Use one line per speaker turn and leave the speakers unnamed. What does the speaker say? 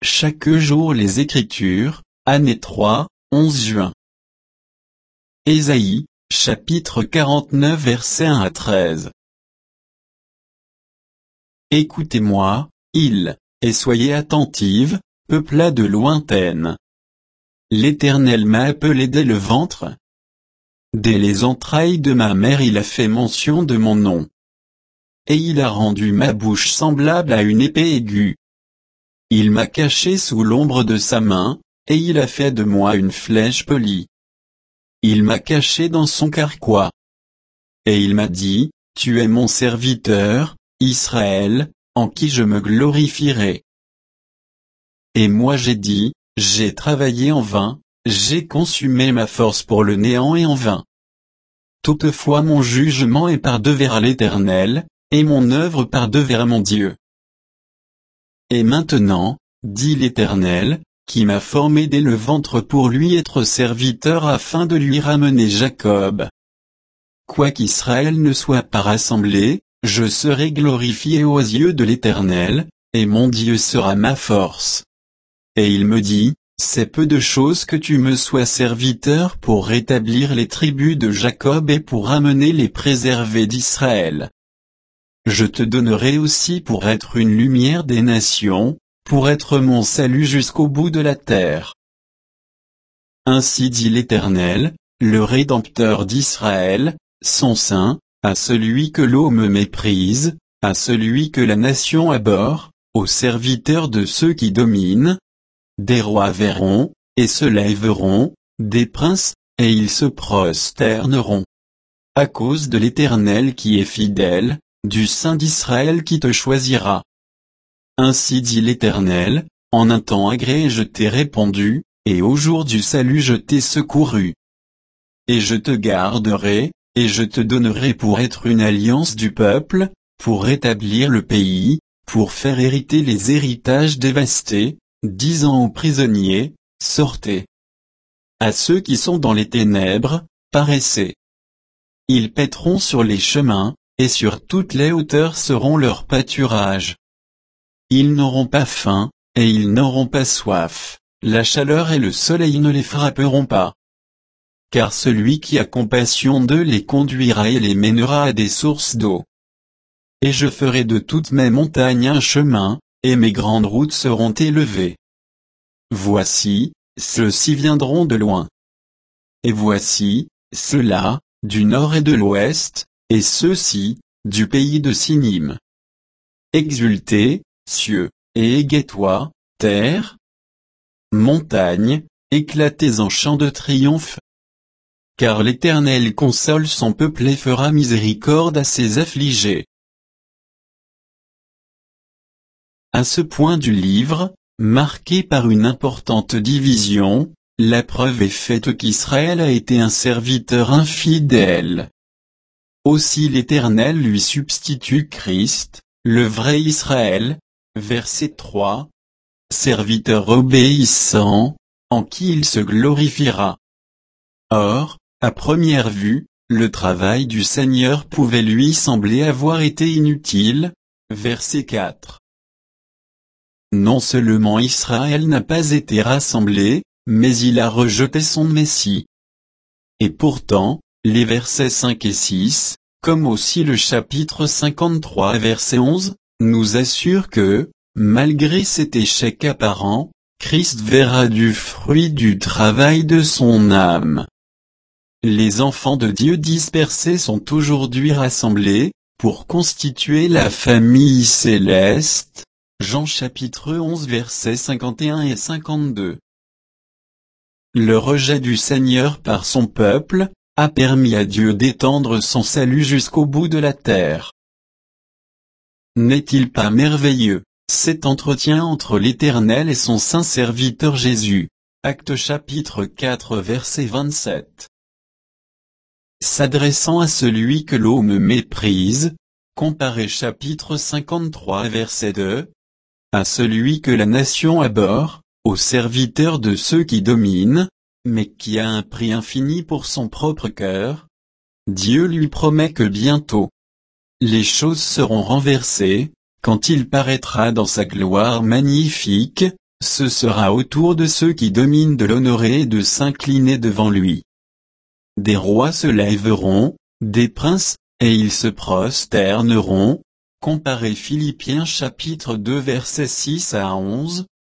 chaque jour les Écritures, année 3, 11 juin. Ésaïe, chapitre 49 versets 1 à 13. Écoutez-moi, et soyez attentives, peuples de lointaine. L'Éternel m'a appelé dès le ventre. Dès les entrailles de ma mère il a fait mention de mon nom. Et il a rendu ma bouche semblable à une épée aiguë. Il m'a caché sous l'ombre de sa main, et il a fait de moi une flèche polie. Il m'a caché dans son carquois. Et il m'a dit, tu es mon serviteur, Israël, en qui je me glorifierai. Et moi j'ai dit, j'ai travaillé en vain, j'ai consumé ma force pour le néant et en vain. Toutefois mon jugement est par devers l'Éternel, et mon œuvre par devers mon Dieu. Et maintenant, dit l'Éternel, qui m'a formé dès le ventre pour lui être serviteur afin de lui ramener Jacob. Quoiqu'Israël ne soit pas rassemblé, je serai glorifié aux yeux de l'Éternel, et mon Dieu sera ma force. Et il me dit, c'est peu de choses que tu me sois serviteur pour rétablir les tribus de Jacob et pour ramener les préservés d'Israël. Je te donnerai aussi pour être une lumière des nations, pour être mon salut jusqu'au bout de la terre. Ainsi dit l'Éternel, le Rédempteur d'Israël, son saint, à celui que l'eau me méprise, à celui que la nation abhorre, aux serviteurs de ceux qui dominent. Des rois verront, et se lèveront, des princes, et ils se prosterneront. À cause de l'Éternel qui est fidèle, du Saint d'Israël qui te choisira. Ainsi dit l'Éternel, en un temps agréé je t'ai répondu, et au jour du salut je t'ai secouru. Et je te garderai, et je te donnerai pour être une alliance du peuple, pour rétablir le pays, pour faire hériter les héritages dévastés, disant aux prisonniers, sortez. À ceux qui sont dans les ténèbres, paraissez. Ils paîtront sur les chemins, et sur toutes les hauteurs seront leurs pâturages. Ils n'auront pas faim, et ils n'auront pas soif, la chaleur et le soleil ne les frapperont pas. Car celui qui a compassion d'eux les conduira et les mènera à des sources d'eau. Et je ferai de toutes mes montagnes un chemin, et mes grandes routes seront élevées. Voici, ceux-ci viendront de loin. Et voici, ceux-là, du nord et de l'ouest, et ceux-ci, du pays de Sinim. Exultez, cieux, et égayez-toi, terre. Montagnes, éclatez en chants de triomphe. Car l'Éternel console son peuple et fera miséricorde à ses affligés. À ce point du livre, marqué par une importante division, la preuve est faite qu'Israël a été un serviteur infidèle. Aussi l'Éternel lui substitue Christ, le vrai Israël, verset 3, serviteur obéissant, en qui il se glorifiera. Or, à première vue, le travail du Seigneur pouvait lui sembler avoir été inutile, verset 4. Non seulement Israël n'a pas été rassemblé, mais il a rejeté son Messie. Et pourtant, les versets 5 et 6, comme aussi le chapitre 53 verset 11, nous assurent que, malgré cet échec apparent, Christ verra du fruit du travail de son âme. Les enfants de Dieu dispersés sont aujourd'hui rassemblés, pour constituer la famille céleste. Jean chapitre 11 versets 51 et 52. Le rejet du Seigneur par son peuple, a permis à Dieu d'étendre son salut jusqu'au bout de la terre. N'est-il pas merveilleux, cet entretien entre l'Éternel et son saint serviteur Jésus? Actes chapitre 4 verset 27. S'adressant à celui que l'eau me méprise, comparez chapitre 53 verset 2, à celui que la nation abhorre, au serviteur de ceux qui dominent, mais qui a un prix infini pour son propre cœur. Dieu lui promet que bientôt, les choses seront renversées, quand il paraîtra dans sa gloire magnifique, Ce sera au tour de ceux qui dominent de l'honorer et de s'incliner devant lui. Des rois se lèveront, des princes, et ils se prosterneront. Comparez Philippiens chapitre 2 versets 6 à 11.